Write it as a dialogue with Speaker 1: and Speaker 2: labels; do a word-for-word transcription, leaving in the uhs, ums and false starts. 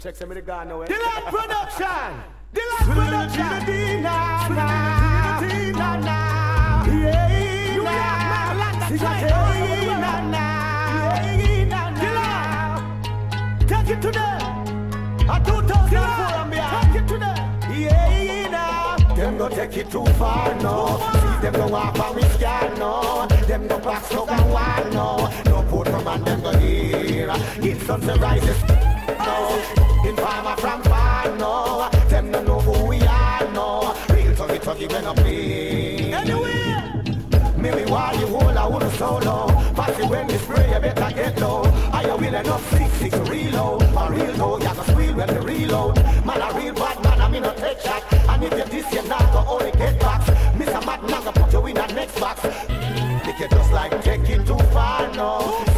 Speaker 1: Check some of the gun now.
Speaker 2: The Lord Production. The Lord Production. Na na na na. Yeah, New York, Maryland, na na. Take it to them. A two thousand four and beyond. Take it to them. Yeah, nah. Them go take it too far, no. See them go off and we scan, no. Them go back so and one, no. No put from and them go here. It's sunrises, no. In farmer from far, no. Them don't know who we are, no. Real tuggy tuggy when I play. Anyway, maybe while you hold I wanna solo. Pass it when we spray, you better get low. Are you willing enough six six reload? A real though, you can squeal when you reload. Man a real bad man, I mean no take shot. And if you this you not go only get back. Mister Mad Naga put you in that next box. Think you just like taking too far, no.